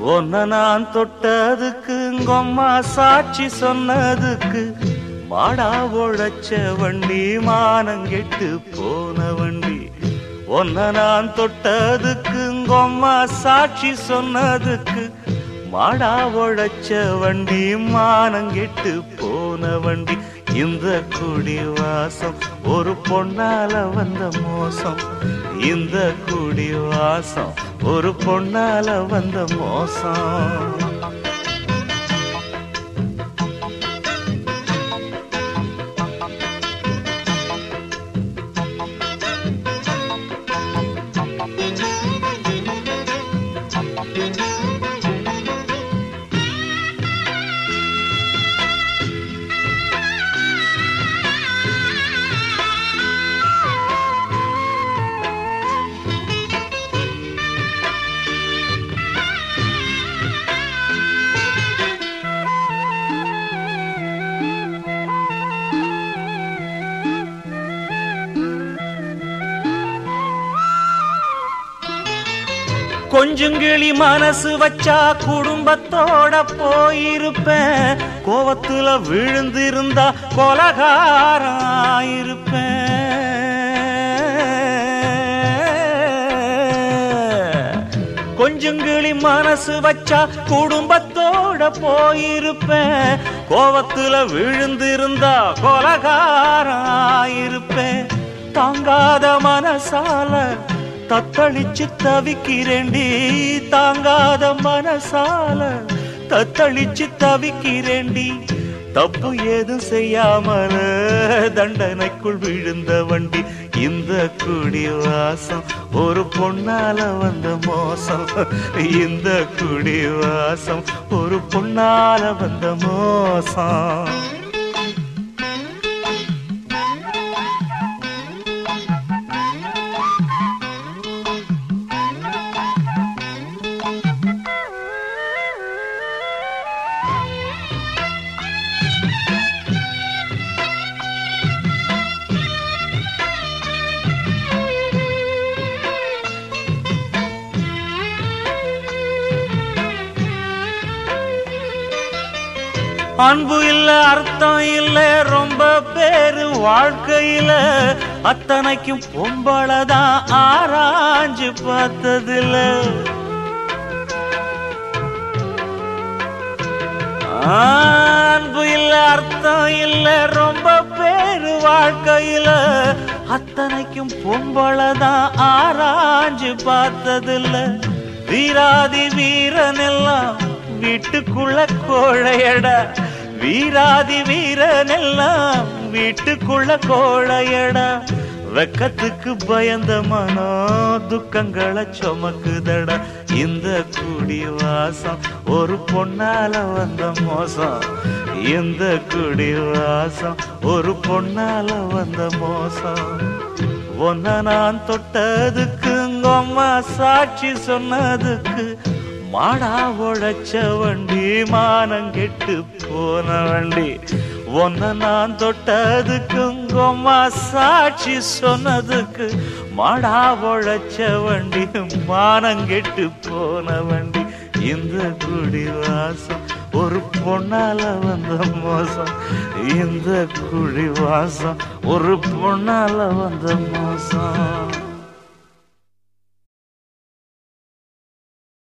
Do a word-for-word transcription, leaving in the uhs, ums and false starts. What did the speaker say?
ஒன்ன நான் தொட்டதுக்கு உங்கம்மா சாட்சி சொன்னதுக்கு மாடா உழைச்ச வண்டி மானங்கெட்டு போன வண்டி. ஒன்ன நான் தொட்டதுக்கு உங்கம்மா சாட்சி சொன்னதுக்கு மாடா உழைச்ச வண்டி மானங்கெட்டு போன வண்டி. இந்த குடி வாசம் ஒரு பொன்னால வந்த மோசம். இந்த குடி வாசம் ஒரு பொன்னால வந்த மோசம். கொஞ்சங்கிளி மனசு வச்சா குடும்பத்தோட போயிருப்பேன். கோவத்துல விழுந்திருந்தா கொலகாராயிருப்பேன். கொஞ்சங்கிளி மனசு வச்சா குடும்பத்தோட போயிருப்பேன். கோவத்துல விழுந்திருந்தா கொலகாராயிருப்பேன். தாங்காத மனசால தத்தளிச்சு தவிக்கிறேண்டி. தாங்காத மனசால தத்தளிச்சு தவிக்கிறேண்டி. தப்பு ஏதும் செய்யாமல தண்டனைக்குள் விழுந்த வண்டி. இந்த குடி வாசம் ஒரு பொன்னால வந்த மோசம். இந்த குடி வாசம் ஒரு பொன்னால வந்த மோசம். அன்பு இல்ல அர்த்தம் இல்ல ரொம்ப பேரு வாழ்க்கையில. அத்தனைக்கும் பொம்பளதான் ஆராய்ஞ்சு பார்த்ததில்ல. அன்பு இல்ல அர்த்தம் இல்ல ரொம்ப பேரு வாழ்க்கையில. அத்தனைக்கும் பொம்பளதான் ஆராய்ஞ்சு பார்த்ததில்ல. வீராதி வீரன் எல்லாம் வீட்டுக்குள்ள கோழையடா. வீராதி வீரன் எல்லாம் வீட்டுக்குள்ள கோழையடா. வெக்கத்துக்கு பயந்த மனோ துக்கங்களை சுமக்குதடா. இந்த குடி வாசம் ஒரு பொன்னால வந்த மோசம். இந்த குடி வாசம் ஒரு பொன்னால வந்த மோசம். ஒன்ன நான் தொட்டதுக்கு உங்கம்மா சாட்சி சொன்னதுக்கு மாடா உழைச்ச வண்டி மானங்கெட்டு போன வண்டி. ஒன்ன நான் தொட்டதுக்கு உங்கம்மா சாட்சி சொன்னதுக்கு மாடா உழைச்ச வண்டி மானங்கெட்டு போன வண்டி. இந்த குடி வாசம் ஒரு பொன்னால வந்த மோசம். இந்த குடி வாசம் ஒரு பொன்னால வந்த மோசம்.